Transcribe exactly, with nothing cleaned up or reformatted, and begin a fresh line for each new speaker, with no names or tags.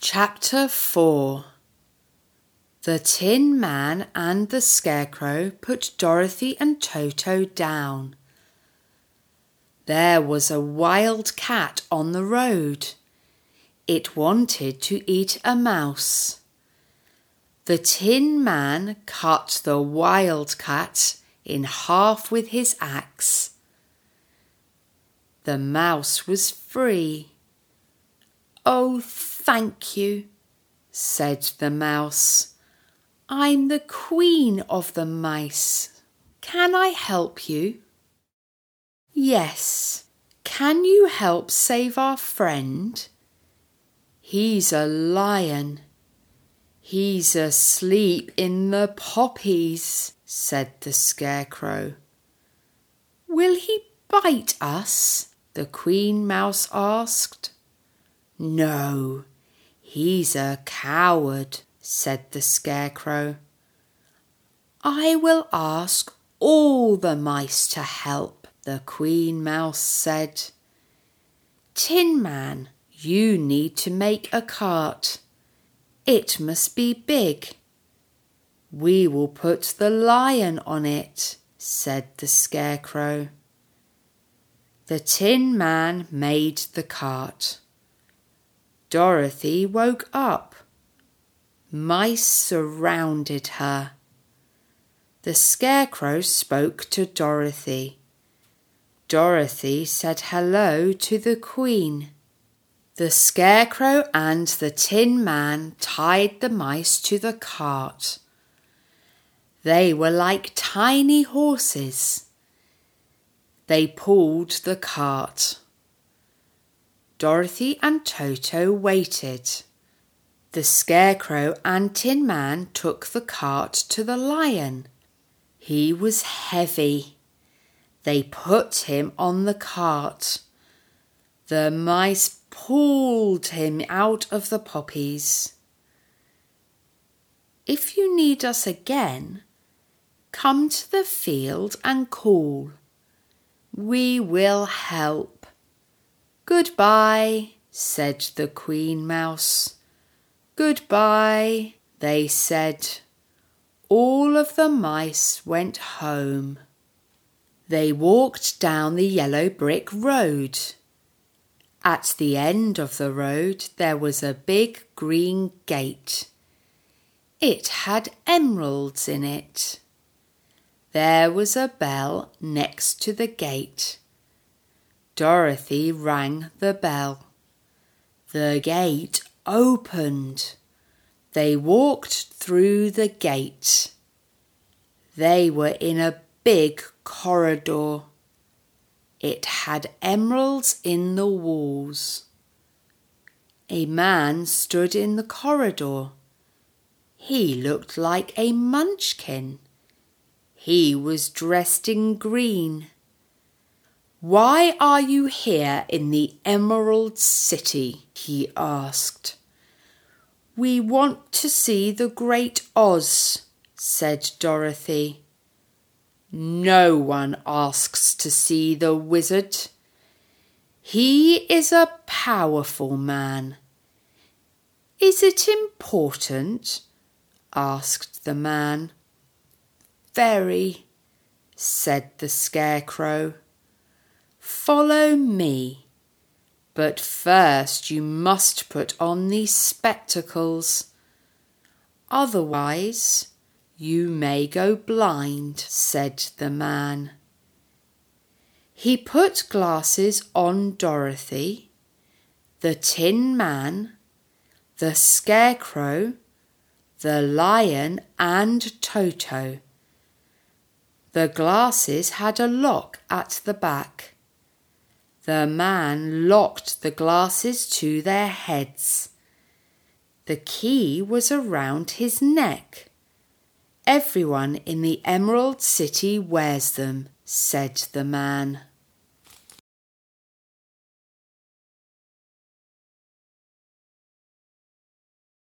Chapter four. The Tin Man and the Scarecrow put Dorothy and Toto down. There was a wild cat on the road. It wanted to eat a mouse. The Tin Man cut the wild cat in half with his axe. The mouse was free. "Oh, thank you," said the mouse. "I'm the queen of the mice. Can I help you?" "Yes. Can you help save our friend? He's a lion. He's asleep in the poppies," said the Scarecrow. "Will he bite us?" the Queen Mouse asked. "No, he's a coward," said the Scarecrow. "I will ask all the mice to help," the Queen Mouse said. "Tin Man, you need to make a cart. It must be big." "We will put the lion on it," said the Scarecrow. The Tin Man made the cart. Dorothy woke up. Mice surrounded her. The Scarecrow spoke to Dorothy. Dorothy said hello to the Queen. The Scarecrow and the Tin Man tied the mice to the cart. They were like tiny horses. They pulled the cart. Dorothy and Toto waited. The Scarecrow and Tin Man took the cart to the lion. He was heavy. They put him on the cart. The mice pulled him out of the poppies. "If you need us again, come to the field and call. We will help." "Goodbye," said the Queen Mouse. "Goodbye," they said. All of the mice went home. They walked down the yellow brick road. At the end of the road there was a big green gate. It had emeralds in it. There was a bell next to the gate. Dorothy rang the bell. The gate opened. They walked through the gate. They were in a big corridor. It had emeralds in the walls. A man stood in the corridor. He looked like a munchkin. He was dressed in green. "Why are you here in the Emerald City?" he asked. "We want to see the Great Oz," said Dorothy. "No one asks to see the wizard. He is a powerful man." "Is it important?" asked the man. "Very," said the Scarecrow. "Follow me, but first you must put on these spectacles. Otherwise you may go blind," said the man. He put glasses on Dorothy, the Tin Man, the Scarecrow, the lion and Toto. The glasses had a lock at the back. The man locked the glasses to their heads. The key was around his neck. "Everyone in the Emerald City wears them," said the man.